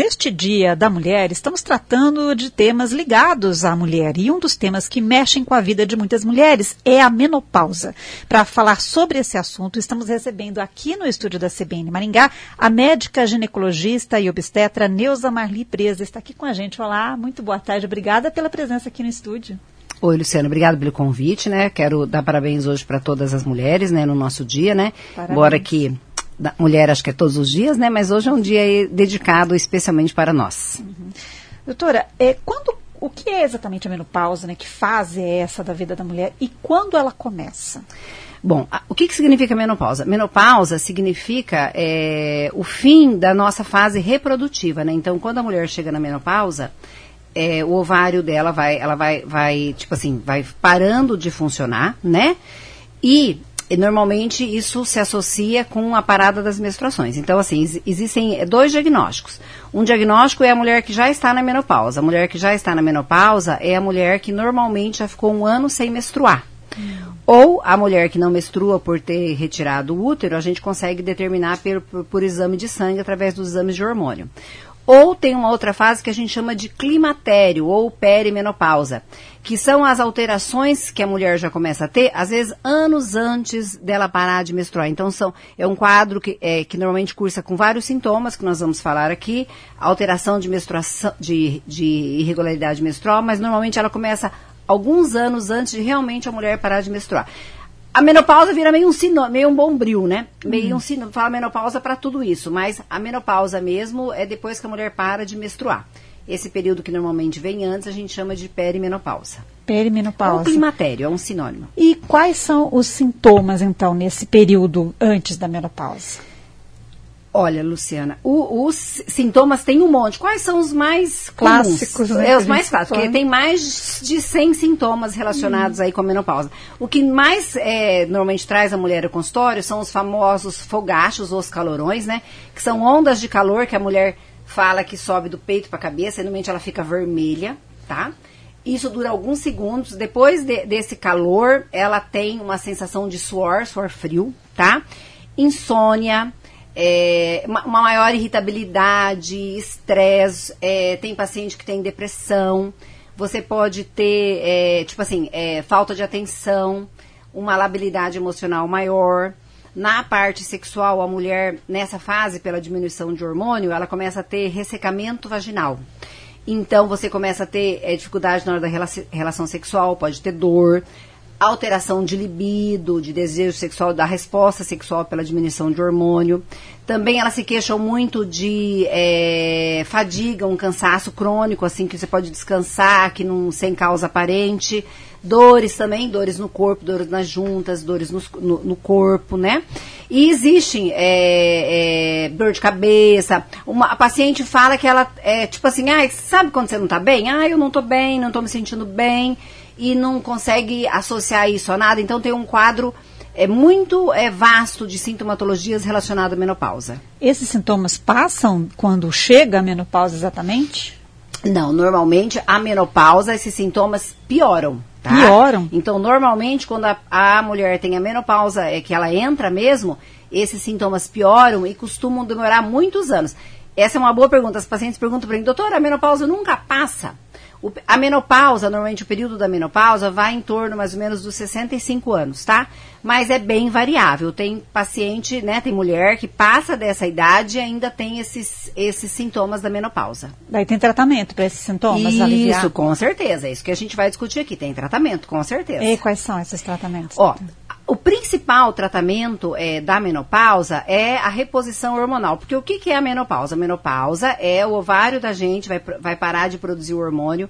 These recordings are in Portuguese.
Neste Dia da Mulher, estamos tratando de temas ligados à mulher e um dos temas que mexem com a vida de muitas mulheres é a menopausa. Para falar sobre esse assunto, estamos recebendo aqui no estúdio da CBN Maringá a médica ginecologista e obstetra Neuza Marli Presa. Está aqui com a gente. Olá, muito boa tarde. Obrigada pela presença aqui no estúdio. Oi, Luciana, obrigada pelo convite, né? Quero dar parabéns hoje para todas as mulheres, né, no nosso dia, né? Parabéns. Embora que da mulher acho que é todos os dias, né? Mas hoje é um dia dedicado especialmente para nós. Uhum. Doutora, o que é exatamente a menopausa, né? Que fase é essa da vida da mulher e quando ela começa? Bom, o que significa menopausa? Menopausa significa o fim da nossa fase reprodutiva, né? Então, quando a mulher chega na menopausa, o ovário dela vai parando de funcionar, né? E normalmente isso se associa com a parada das menstruações. Então, assim, existem dois diagnósticos. Um diagnóstico é a mulher que já está na menopausa. A mulher que já está na menopausa é a mulher que normalmente já ficou 1 ano sem menstruar. Ou a mulher que não menstrua por ter retirado o útero, a gente consegue determinar por exame de sangue através dos exames de hormônio. Ou tem uma outra fase que a gente chama de climatério ou perimenopausa, que são as alterações que a mulher já começa a ter, às vezes anos antes dela parar de menstruar. Então é um quadro que normalmente cursa com vários sintomas que nós vamos falar aqui, alteração de menstruação, de irregularidade menstrual, mas normalmente ela começa alguns anos antes de realmente a mulher parar de menstruar. A menopausa vira meio um bombril, né? Meio um sinônimo, fala menopausa para tudo isso, mas a menopausa mesmo é depois que a mulher para de menstruar. Esse período que normalmente vem antes, a gente chama de perimenopausa. Perimenopausa. Ou climatério, é um sinônimo. E quais são os sintomas, então, nesse período antes da menopausa? Olha, Luciana, os sintomas tem um monte. Quais são os mais clássicos? Né, os mais clássicos, porque tem mais de 100 sintomas relacionados aí com a menopausa. O que mais normalmente traz a mulher ao consultório são os famosos fogachos ou os calorões, né? Que são ondas de calor que a mulher fala que sobe do peito para a cabeça, e normalmente ela fica vermelha, tá? Isso dura alguns segundos. Depois desse calor, ela tem uma sensação de suor frio, tá? Insônia, uma maior irritabilidade, estresse, tem paciente que tem depressão, você pode ter, falta de atenção, uma labilidade emocional maior. Na parte sexual, a mulher, nessa fase, pela diminuição de hormônio, ela começa a ter ressecamento vaginal. Então, você começa a ter dificuldade na hora da relação sexual, pode ter dor, alteração de libido, de desejo sexual, da resposta sexual pela diminuição de hormônio. Também elas se queixam muito de fadiga, um cansaço crônico, assim, que você pode descansar, sem causa aparente. Dores também, dores no corpo, dores nas juntas, dores no corpo, né? E existem dor de cabeça. A paciente fala que ela sabe quando você não tá bem? Eu não tô bem, não tô me sentindo bem. E não consegue associar isso a nada. Então tem um quadro muito vasto de sintomatologias relacionadas à menopausa. Esses sintomas passam quando chega a menopausa exatamente? Não, normalmente a menopausa, esses sintomas pioram. Tá? Pioram? Então, normalmente, quando a mulher tem a menopausa, que ela entra mesmo, esses sintomas pioram e costumam demorar muitos anos. Essa é uma boa pergunta. As pacientes perguntam para mim, doutora, a menopausa nunca passa? A menopausa, normalmente o período da menopausa vai em torno mais ou menos dos 65 anos, tá? Mas é bem variável. Tem paciente, né, tem mulher que passa dessa idade e ainda tem esses sintomas da menopausa. Daí tem tratamento para esses sintomas aliviar? Isso, com certeza. É isso que a gente vai discutir aqui. Tem tratamento, com certeza. E quais são esses tratamentos? O principal tratamento da menopausa é a reposição hormonal. Porque o que é a menopausa? A menopausa é o ovário da gente, vai parar de produzir o hormônio.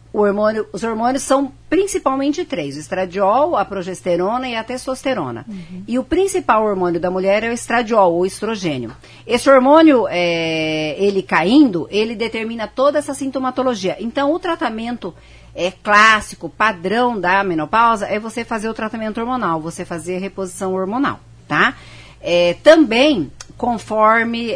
Os hormônios são principalmente 3. O estradiol, a progesterona e a testosterona. Uhum. E o principal hormônio da mulher é o estradiol, ou estrogênio. Esse hormônio, ele caindo, ele determina toda essa sintomatologia. Então, o tratamento clássico, padrão da menopausa, é você fazer o tratamento hormonal, você fazer a reposição hormonal, tá? Também, conforme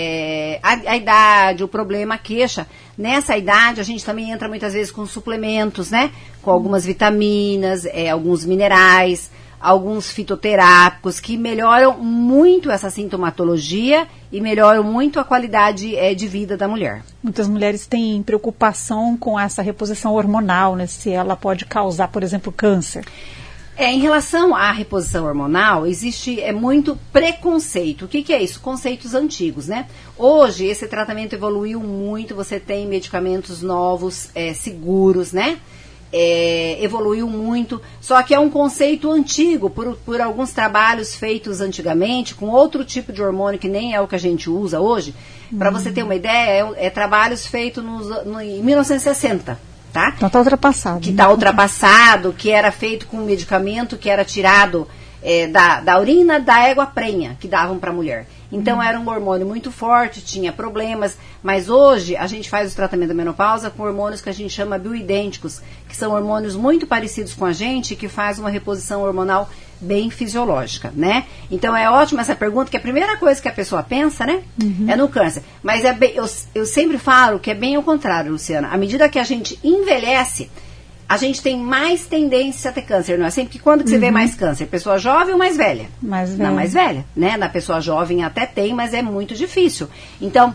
a idade, o problema, a queixa, nessa idade a gente também entra muitas vezes com suplementos, né? Com algumas vitaminas, alguns minerais, alguns fitoterápicos que melhoram muito essa sintomatologia e melhoram muito a qualidade de vida da mulher. Muitas mulheres têm preocupação com essa reposição hormonal, né? Se ela pode causar, por exemplo, câncer. Em relação à reposição hormonal, existe muito preconceito. O que é isso? Conceitos antigos, né? Hoje, esse tratamento evoluiu muito, você tem medicamentos novos, seguros, né? Evoluiu muito, só que é um conceito antigo por alguns trabalhos feitos antigamente com outro tipo de hormônio que nem é o que a gente usa hoje. Para você ter uma ideia, trabalhos feitos em 1960, tá? Então está ultrapassado. Que está ultrapassado, que era feito com um medicamento que era tirado da urina da égua prenha que davam para a mulher. Então era um hormônio muito forte, tinha problemas, mas hoje a gente faz o tratamento da menopausa com hormônios que a gente chama bioidênticos, que são hormônios muito parecidos com a gente, que faz uma reposição hormonal bem fisiológica, né? Então é ótima essa pergunta, que a primeira coisa que a pessoa pensa, né, é no câncer. Mas eu sempre falo que é bem ao contrário, Luciana. À medida que a gente envelhece, a gente tem mais tendência a ter câncer, não é? Sempre que quando que você vê mais câncer? Pessoa jovem ou mais velha? Mais velha. Na mais velha, né? Na pessoa jovem até tem, mas é muito difícil. Então,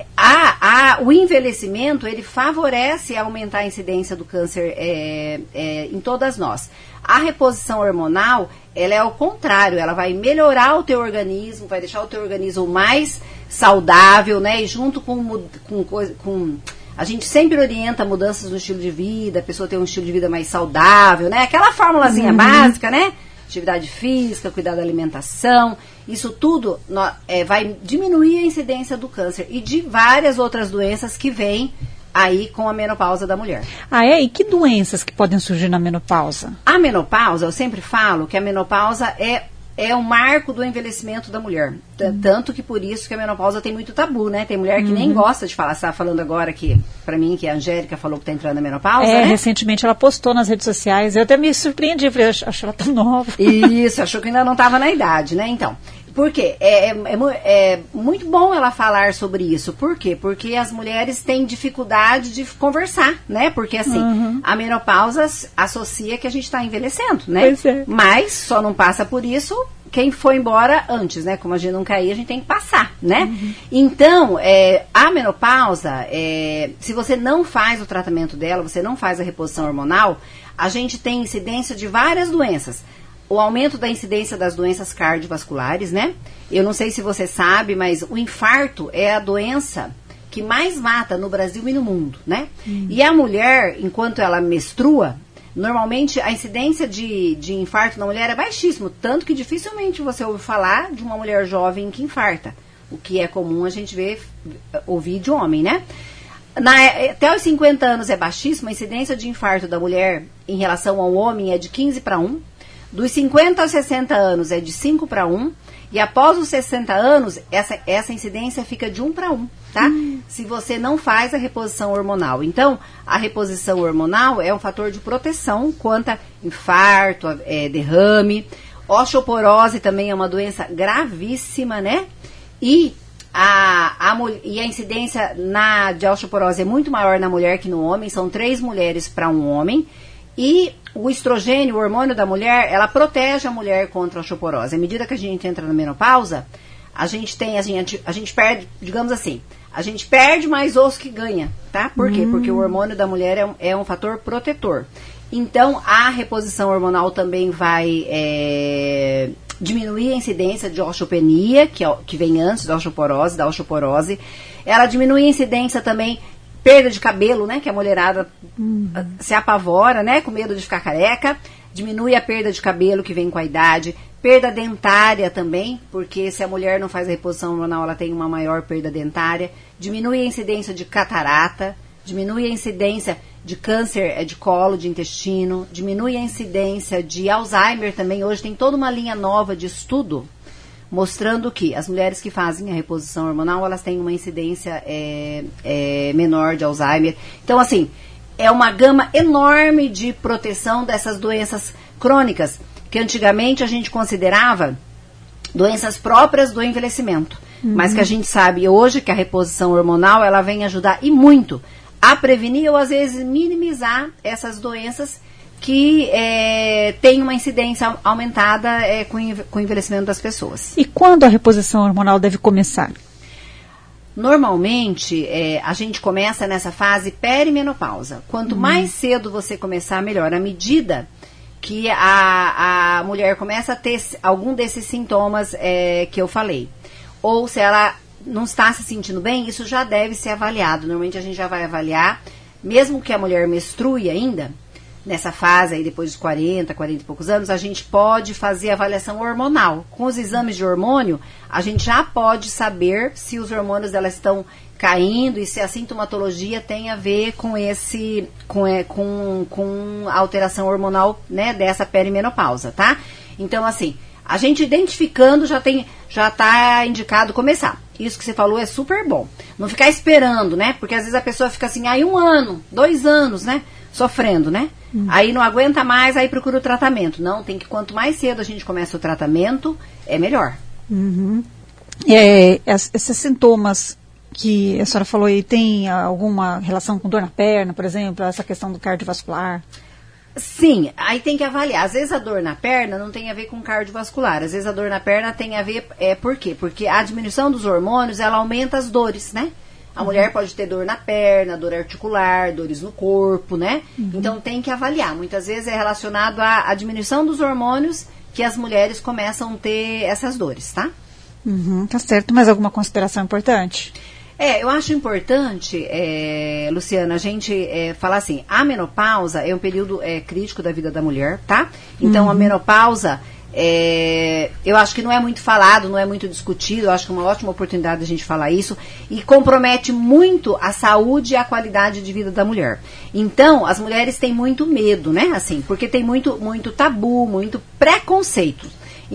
o envelhecimento, ele favorece a aumentar a incidência do câncer em todas nós. A reposição hormonal, ela é ao contrário, ela vai melhorar o teu organismo, vai deixar o teu organismo mais saudável, né? E junto com a gente sempre orienta mudanças no estilo de vida, a pessoa tem um estilo de vida mais saudável, né? Aquela formulazinha básica, né? Atividade física, cuidar da alimentação, isso tudo vai diminuir a incidência do câncer e de várias outras doenças que vêm aí com a menopausa da mulher. E que doenças que podem surgir na menopausa? A menopausa, eu sempre falo que a menopausa é um marco do envelhecimento da mulher. Tanto que por isso que a menopausa tem muito tabu, né? Tem mulher que nem gosta de falar. Você tá falando agora que, pra mim, que a Angélica falou que tá entrando na menopausa, né? Recentemente ela postou nas redes sociais. Eu até me surpreendi, falei, acho ela tão nova. Isso, achou que ainda não estava na idade, né? Então, por quê? É muito bom ela falar sobre isso. Por quê? Porque as mulheres têm dificuldade de conversar, né? Porque, assim, a menopausa associa que a gente está envelhecendo, né? Pois é. Mas só não passa por isso quem foi embora antes, né? Como a gente não cair, a gente tem que passar, né? Então, a menopausa, se você não faz o tratamento dela, você não faz a reposição hormonal, a gente tem incidência de várias doenças. O aumento da incidência das doenças cardiovasculares, né? Eu não sei se você sabe, mas o infarto é a doença que mais mata no Brasil e no mundo, né? E a mulher, enquanto ela menstrua, normalmente a incidência de infarto na mulher é baixíssimo, tanto que dificilmente você ouve falar de uma mulher jovem que infarta. O que é comum a gente ouvir de homem, né? Até os 50 anos é baixíssimo, a incidência de infarto da mulher em relação ao homem é de 15:1. Dos 50 aos 60 anos é de 5:1. E após os 60 anos, essa incidência fica de 1:1, tá? Se você não faz a reposição hormonal. Então, a reposição hormonal é um fator de proteção quanto a infarto, derrame. Osteoporose também é uma doença gravíssima, né? E a incidência de osteoporose é muito maior na mulher que no homem. São 3 mulheres para um homem. E o estrogênio, o hormônio da mulher, ela protege a mulher contra a osteoporose. À medida que a gente entra na menopausa, a gente perde, digamos assim, a gente perde mais osso que ganha, tá? Por quê? Porque o hormônio da mulher é um fator protetor. Então, a reposição hormonal também vai diminuir a incidência de osteopenia, que vem antes da osteoporose. Ela diminui a incidência também perda de cabelo, né? Que a mulherada se apavora, né? Com medo de ficar careca. Diminui a perda de cabelo que vem com a idade. Perda dentária também, porque se a mulher não faz a reposição hormonal, ela tem uma maior perda dentária. Diminui a incidência de catarata. Diminui a incidência de câncer de colo, de intestino. Diminui a incidência de Alzheimer também. Hoje tem toda uma linha nova de estudo mostrando que as mulheres que fazem a reposição hormonal, elas têm uma incidência menor de Alzheimer. Então, assim, é uma gama enorme de proteção dessas doenças crônicas, que antigamente a gente considerava doenças próprias do envelhecimento. Mas que a gente sabe hoje que a reposição hormonal, ela vem ajudar e muito a prevenir ou às vezes minimizar essas doenças que tem uma incidência aumentada com o envelhecimento das pessoas. E quando a reposição hormonal deve começar? Normalmente, a gente começa nessa fase perimenopausa. Quanto mais cedo você começar, melhor. À medida que a mulher começa a ter algum desses sintomas que eu falei, ou se ela não está se sentindo bem, isso já deve ser avaliado. Normalmente a gente já vai avaliar, mesmo que a mulher menstrue ainda, nessa fase aí depois dos 40 e poucos anos, a gente pode fazer avaliação hormonal. Com os exames de hormônio, a gente já pode saber se os hormônios dela estão caindo e se a sintomatologia tem a ver com com a alteração hormonal, né, dessa perimenopausa, tá? Então, assim, a gente identificando já está indicado começar. Isso que você falou é super bom. Não ficar esperando, né? Porque às vezes a pessoa fica assim, 1 ano, 2 anos, né? Sofrendo, né? Aí não aguenta mais, aí procura o tratamento. Não, tem que quanto mais cedo a gente começa o tratamento, é melhor. Esses sintomas que a senhora falou aí, tem alguma relação com dor na perna, por exemplo, essa questão do cardiovascular? Sim, aí tem que avaliar. Às vezes a dor na perna não tem a ver com cardiovascular. Às vezes a dor na perna tem a ver, por quê? Porque a diminuição dos hormônios, ela aumenta as dores, né? A mulher pode ter dor na perna, dor articular, dores no corpo, né? Então tem que avaliar. Muitas vezes é relacionado à diminuição dos hormônios que as mulheres começam a ter essas dores, tá? Tá certo. Mais alguma consideração importante? Eu acho importante, Luciana, a gente falar assim, a menopausa é um período crítico da vida da mulher, tá? Então a menopausa, eu acho que não é muito falado, não é muito discutido, eu acho que é uma ótima oportunidade a gente falar isso, e compromete muito a saúde e a qualidade de vida da mulher. Então, as mulheres têm muito medo, né? Assim, porque tem muito tabu, muito preconceito.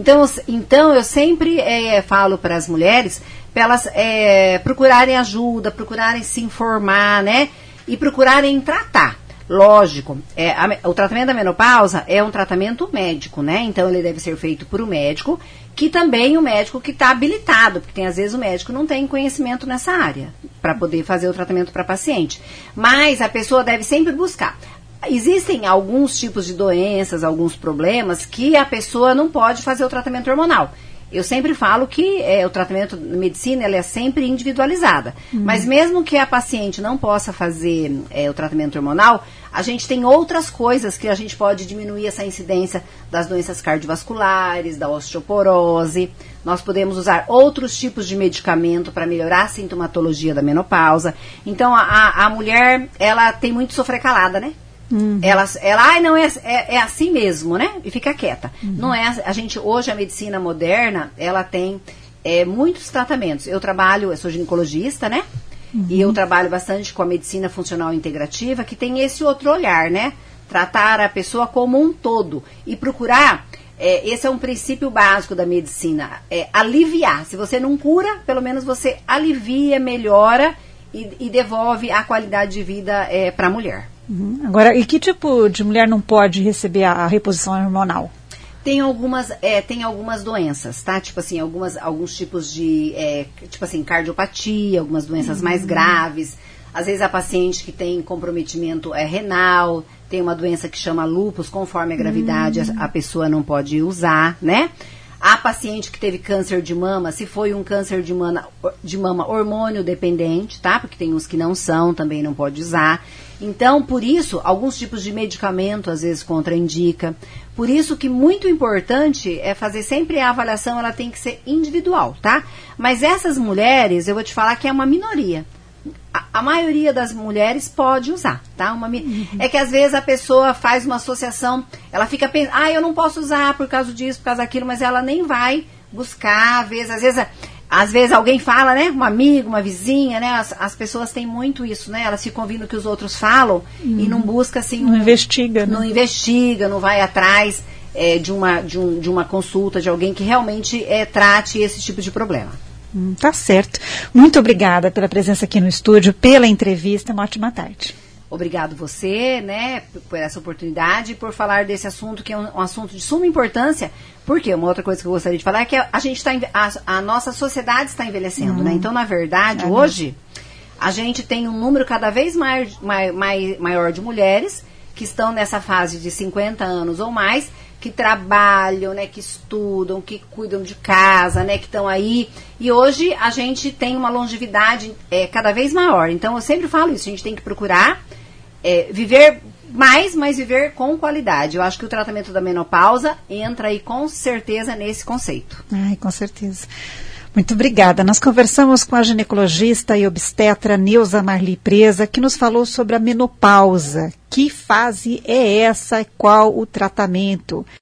Então eu sempre falo para as mulheres, para elas procurarem ajuda, procurarem se informar, né? E procurarem tratar. Lógico, o tratamento da menopausa é um tratamento médico, né? Então ele deve ser feito por um médico, que também o médico que está habilitado, porque às vezes o médico não tem conhecimento nessa área, para poder fazer o tratamento para paciente. Mas a pessoa deve sempre buscar. Existem alguns tipos de doenças, alguns problemas, que a pessoa não pode fazer o tratamento hormonal. Eu sempre falo que o tratamento da medicina ela é sempre individualizada. Mas mesmo que a paciente não possa fazer o tratamento hormonal, a gente tem outras coisas que a gente pode diminuir essa incidência das doenças cardiovasculares, da osteoporose. Nós podemos usar outros tipos de medicamento para melhorar a sintomatologia da menopausa. Então, a mulher, ela tem muito sofrer calada, né? Ela não é assim mesmo, né? E fica quieta. Não é, hoje a medicina moderna, ela tem muitos tratamentos. Eu sou ginecologista, né? E eu trabalho bastante com a medicina funcional integrativa, que tem esse outro olhar, né? Tratar a pessoa como um todo e procurar, esse é um princípio básico da medicina, aliviar. Se você não cura, pelo menos você alivia, melhora e devolve a qualidade de vida para a mulher. Agora, e que tipo de mulher não pode receber a reposição hormonal? Tem algumas doenças, tá? Tipo assim, alguns tipos de, tipo assim, cardiopatia, algumas doenças mais graves. Às vezes a paciente que tem comprometimento renal, tem uma doença que chama lúpus, conforme a gravidade a pessoa não pode usar, né? A paciente que teve câncer de mama, se foi um câncer de mama hormônio dependente, tá? Porque tem uns que não são, também não pode usar. Então, por isso, alguns tipos de medicamento, às vezes, contraindica. Por isso que muito importante é fazer sempre a avaliação, ela tem que ser individual, tá? Mas essas mulheres, eu vou te falar que é uma minoria. A maioria das mulheres pode usar, tá? É que às vezes a pessoa faz uma associação, ela fica pensando, eu não posso usar por causa disso, por causa daquilo, mas ela nem vai buscar, às vezes alguém fala, né? Um amigo, uma vizinha, né? As pessoas têm muito isso, né? Elas ficam ouvindo o que os outros falam e não busca assim. Não investiga, né? Não investiga, não vai atrás de uma consulta de alguém que realmente trate esse tipo de problema. Tá certo. Muito obrigada pela presença aqui no estúdio, pela entrevista. Uma ótima tarde. Obrigado você, né, por essa oportunidade e por falar desse assunto, que é um assunto de suma importância. Porque uma outra coisa que eu gostaria de falar é que a nossa sociedade está envelhecendo, né? Então, na verdade, hoje, a gente tem um número cada vez maior de mulheres que estão nessa fase de 50 anos ou mais, que trabalham, né, que estudam, que cuidam de casa, né, que estão aí. E hoje a gente tem uma longevidade cada vez maior. Então eu sempre falo isso, a gente tem que procurar viver mais, mas viver com qualidade. Eu acho que o tratamento da menopausa entra aí com certeza nesse conceito. Ai, com certeza. Muito obrigada. Nós conversamos com a ginecologista e obstetra Neuza Marli Presa, que nos falou sobre a menopausa. Que fase é essa e qual o tratamento?